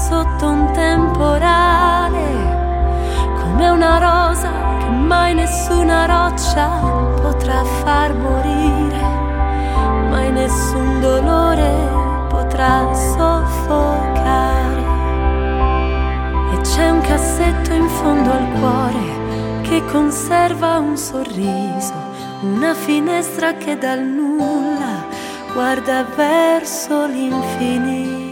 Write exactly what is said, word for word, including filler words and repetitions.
sotto un temporale, come una rosa che mai nessuna roccia potrà far morire, mai nessun dolore potrà soffocare. E c'è un cassetto in fondo al cuore che conserva un sorriso, una finestra che dal nulla guarda verso l'infinito.